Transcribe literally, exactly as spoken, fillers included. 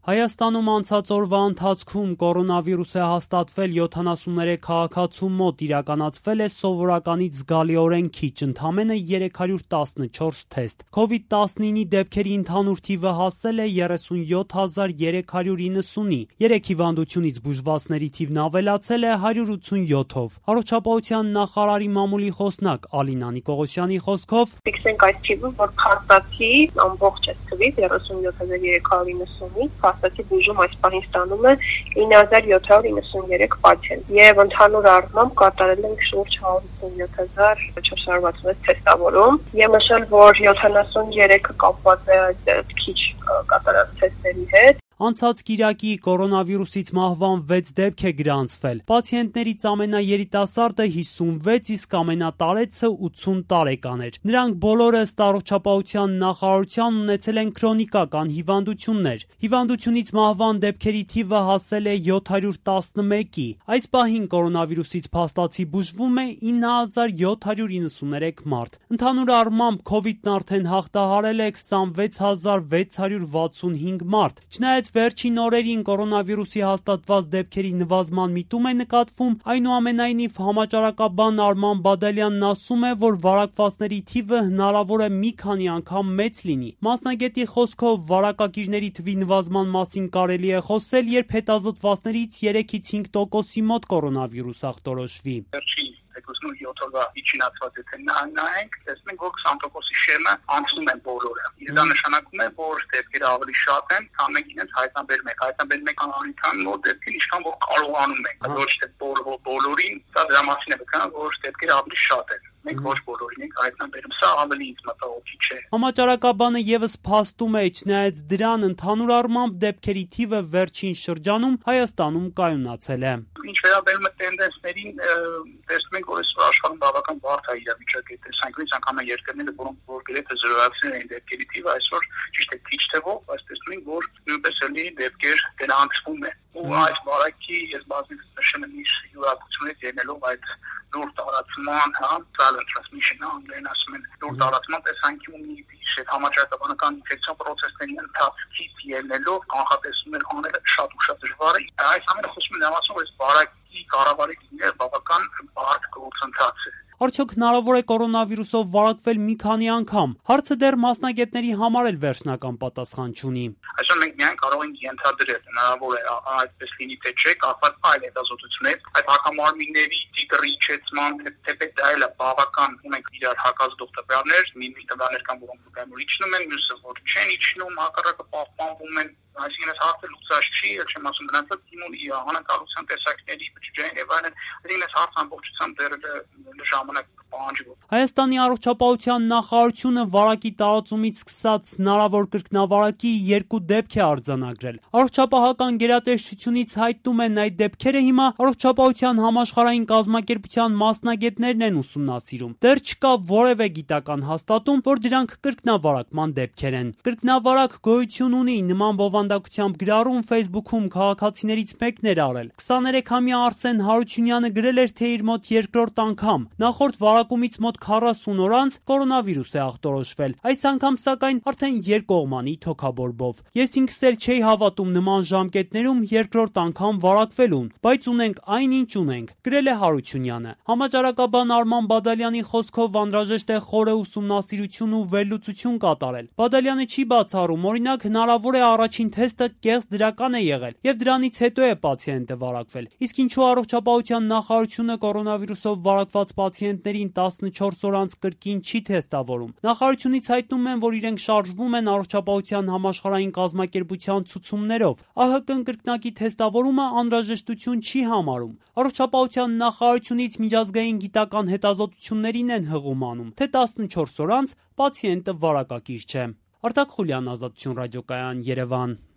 Հայաստանում անցած օրվա ընթացքում կորոնավիրուս է հաստատվել յոթանասուններեք քաղաքացու մոտ, իրականացվել է սովորականից զգալիորեն քիչ, ընդամենը երեք հարյուր տասնչորս թեստ։ քովիդ տասնինը դեպքերի ընդհանուր թիվը հասել է երեսունյոթ հազար երեք հարյուր իննսունի, երեք հիվանդությունից բուժվածների թիվն ավելացել է հարյուր ութսունյոթով։ Առողջապահության նախարարի մամուլի խոսնակ Ալինա Նիկողոսյանի խոսքով ֆիքսենք այս թիվը, որ փաստացի ամբողջ այս թվից երեսունյոթ հազար երեք հարյուր իննսունի փաստացի բուժում այս պահին ստանում է ինը հազար յոթ հարյուր իննսուներեք պացիենտ եւ ընդհանուր առմամբ կատարել ենք շուրջ հարյուր ութսունյոթ հազար չորս հարյուր վաթսունվեց թեստավորում եւ նշել, որ յոթանասուներեքը կապված է այդ քիչ կատարած թեստերի հետ։ Անցած կիրակի կորոնավիրուսից մահվան վեց դեպք է գրանցվել։ Պացիենտներից ամենաերիտասարդը հիսունվեց, իսկ ամենատարեցը ութսուն տարեկան էր։ Նրանք բոլորը ըստ առողջապահության նախարարության ունեցել են քրոնիկական հիվանդություններ։ Հիվանդությունից մահվան դեպքերի թիվը հասել է յոթ հարյուր տասնմեկի։ Այս պահին կորոնավիրուսից փաստացի բուժվում է ինը հազար յոթ հարյուր իննսուներեք մարդ։ Ընդհանուր առմամբ քովիդն արդեն հաղթահարել է քսանվեց հազար վեց հարյուր վաթսունհինգ մարդ։ Չնայած վերջին օրերին կորոնավիրուսի հաստատված դեպքերի նվազման միտում է նկատվում, այնուամենայնիվ համաճարակաբան Արման Բադալյանն ասում է, որ վարակվածների թիվը հնարավոր է մի քանի անգամ մեծ լինի։ Մասնագետի խոսքով վարակակիրների թվի նվազման մասին կարելի է խոսել, երբ հետազոտվածներից երեքից հինգ տոկոսի մոտ կորոնավիրուս ախտորոշվի։ յոթ օրվա իջնացված եթե նայենք, տեսնենք, որ քսան տոկոսի շեմը անցնում են բոլորը։ Դա նշանակում է, որ դեպքերը ավելի շատ են, քան մենք իրենց հայտնաբերում ենք։ Հայտնաբերում ենք անհանրության նոր դեպքին, ինչքան որ կարողանում ենք, ոչ թե բոլորին, դա դրա մասին է վկայում, որ դեպքերը ավելի շատ են։ Մենք ոչ բոլորին ենք հայտնաբերում, սա ավելի ինձ մտահոգիչ է։ Համաճարակաբանը եւս փաստում է, չնայած դրան ընդհանուր առմամբ դեպքերի թիվը վերջին շրջանում Հայաստանում կայունացել է։ Ինչ վերաբերում է տենդենսներին, տեսնում ենք, որ այսօր աշխարհում բավական բարդ է իրավիճակը, տեսանկյունից անգամ երկրները, որոնք որ գրեթե զրոյացրել են դեպքերի թիվը, այսօր ճիշտ է քիչ թվով, բայց տեսնում ենք, որ նույնպես էլի դեպքեր գրանցվում են։ Ու այս բարակի ես բազմիցս նշել եմ իր յուրահատկությունից ելնելով այդ նոր տարածման, հա, silent transmission, անգլերեն ասում են, նոր տարածման տեսանկյունից այդ համաճարակաբանական ինֆեկցիոն պրոցեսների ընթացքից ելնելով կանխատեսումներ անելը շատ ու շատ դժվար է։ Այս ամենը խոսում է նամասով, որ այս բարակի կառավարի լինել բավական բարդ գործընթաց է։ Արդյոք հնարավոր է կորոնավիրուսով վարակվել մի քանի անգամ։ Հարցը դեռ մասնագետների համար էլ վերջնական պատասխան չունի։ Այսօր մենք միայն կարող ենք ենթադրել, հնարավոր է այդպես լինի թե չէ, կապված այլ հետազոտություններ, այդ հակամարմինների տիտրի իջեցման, թեպետ դա էլ է բավական, ունենք իրար հակազդող տվյալներ, մի տվյալներ կան, որոնք վկայում իջնում են, մյուսը որ չեն իջնում, հակառակը պահպանվում են։ Այսինքն այս հարցը լուծած չի, ել չեմ ասում գնացած իմունի անհանգալության տեսակների բջջային եւ այլն, այսինքն այս հարցը ամբողջությամբ դեռ ժամանակ պահանջվում։ Հայաստանի առողջապահության նախարարությունը վարակի տարածումից սկսած հնարավոր կրկնավարակի երկու դեպք է արձանագրել։ Առողջապահական գերատեսչությունից հայտնում են այդ դեպքերը հիմա առողջապահության համաշխարհային կազմակերպության մասնագետներն են ուսումնասիրում։ Դեռ չկա որևէ գիտական հաստատում, որ դրանք կրկնավարակման դեպքեր են։ Կրկնավարակ գոյություն ունի, նման բովանդակությամբ գրառում Facebook-ում քաղաքացիներից մեկն էր արել։ քսաներեքամյա Արսեն Հարությունյանը գրել էր, թե իր մոտ երկրորդ անգամ նախորդ վարակումից մոտ քառասուն օր անց կորոնավիրուս է ախտորոշվել։ Այս անգամ սակայն արդեն երկկողմանի թոքաբորբով։ Ես ինքս էլ չէի հավատում նման ժամկետներում երկրորդ անգամ վարակվելուն, բայց ունենք այն, ինչ ունենք, գրել է Հարությունյանը։ Համաճարակաբան Արման Բադալյանի խոսքով անհրաժեշտ է խորը ուսումնասիրություն ու վերլուծություն կատարել։ Բադալյանը չի բացառում, օրինակ հնարավոր է առաջին թեստը կեղծ դրական է եղել եւ դրանից հետո է պացիենտը վարակվել։ Իսկ ինչու առողջապահության նախարարությունը կորոնավիրուսով վարակված պացիենտներին տասնչորս օր անց կրկին չի թեստավորում։ Նախարարությունից հայտնում են, որ իրենք շարժվում են առողջապահության համաշխարհային կազմակերպության ցուցումներով։ ԱՀԿ-ն կրկնակի թեստավորումը անհրաժեշտություն չի համարում։ Առողջապահության նախարարությունից միջազգային գիտական հետազոտություններին են հղում անում, թե տասնչորս օր անց պացիենտը վարակակիր չէ։ Արտակ Խուլյան, Ազատություն ռադիոկայան, Երևան։